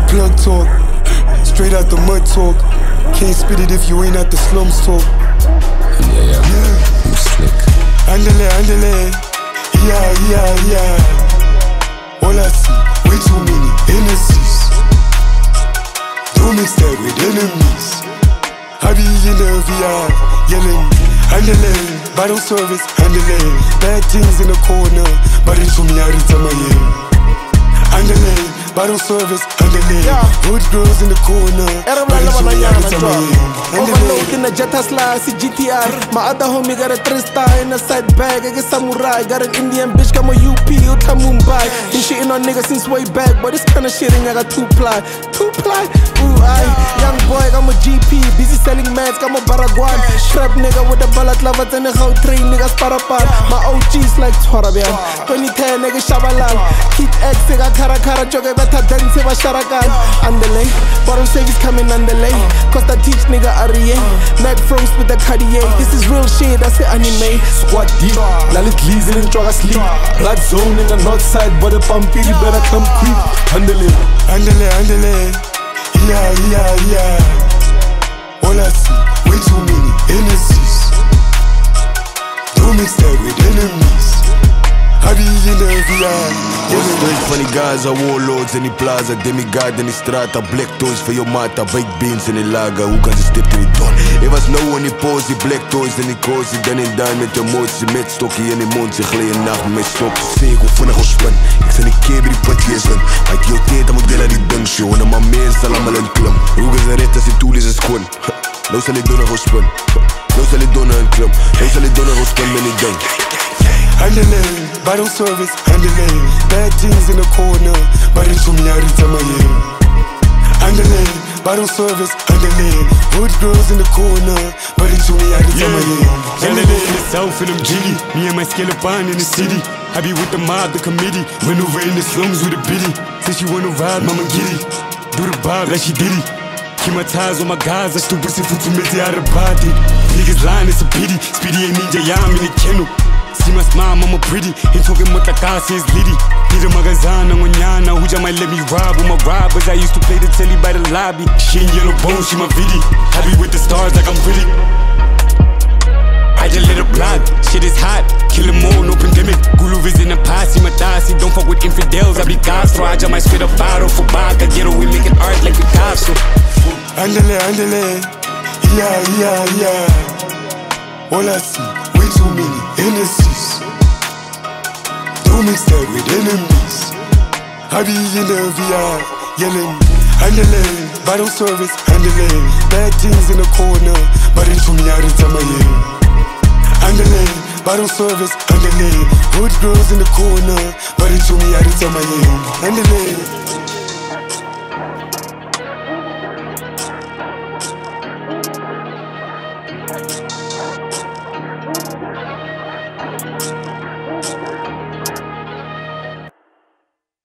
plug talk, straight out the mud talk. Can't spit it if you ain't at the slums talk. Yeah, you slick. Andale, yeah. All I see, way too many Hennessy's. Don't mix that with enemies. I be in the VR, yelling, andale, bottle service, andale. Bad things in the corner, but it's from me out of my andale, bottle service, andale. Hood girls in the corner, but it's from me out of my Overload in the jet Tesla, see GTR. My other homie got a 3-star in a side bag. I get samurai, got an Indian bitch, got my UP, Uta Mumbai. Been shitting on niggas since way back, but this kind of shit ain't got 2-ply. 2-ply? Ooh, young boy, got my GP, busy selling meds, got my Baraguan. Trap nigga with the ballot lovers and the whole 3 niggas parapan. My OG's like Torabian. 2010 nigga Shabalan. Kid X, nigga Karakara, joke better dance, ba Sharakan. Andale, bottom service coming andale. Cause I teach nigga Ariye. Neck froze with the Cartier. This is real shit, that's the anime. Squad deep, Lalit Lee's in Joga sleep. Blood zone in the north side, but the pumpy better come creep. Andale, yeah. All I see, way too many Hennessy's. Don't mix that with enemies. I be in the VR. Straight van die Gaza, warlords in die plaza, demigod in die strata, black toys voor je mata, white beans in die laga, hoe kan ze stipt in die don? Er was no on die pose, die black toys in die cozy, dan en dan met emotie, met stokkie in die mond, ze gleed nacht met mijn stok. Zeg ik hoe vinnig ons spin, ik zijn die keer bij die put lezen, maar ik jou tijd, dan moet delen die ding show, en dan maar mensen zal allemaal in klim. Hoe is het red als die tool is schoon, nou zal ik doen een spin, nou zal ik doen een klim, nou zal ik doen een spin met die ding. Andale, bottle service, andale. Bad things in the corner, but it's from me out of my andale, bottle service, andale. Hood girls in the corner, but it's from me out of my andale. In the south in them jiggy, me and my skeleton in the city. I be with the mob, the committee, maneuver in the slums with a biddy. Say she wanna ride, mama giddy. Do the bob like she did it. Keep my ties on my guys, I stupid si futu mete out of body. Niggas lying, it's a pity. Speedy ain't ninja, yeah, I'm in the kennel. See my smile, mama pretty. Ain't talking about the car, says litty. Need a magazine, I'm on yana. Who just might let me rob with my robbers? I used to play the telly by the lobby. She ain't yellow bone, she my viddy. I be with the stars like I'm pretty. I just lit a block, shit is hot. Kill 'em all, no pandemic. Gulu is in the posse, my dasi. Don't fuck with infidels, I be Castro. I just might spit a bottle for vodka. Ghetto, we making art like Picasso. Andale, yeah. All I see, way too many Hennessy's. Don't mix that with enemies. I be in the VR, yelling, andale, bottle service, andale. Bad things in the corner, but it's from me out of my andale, bottle service, andale. Hood girls in the corner, but it's from me out of my andale.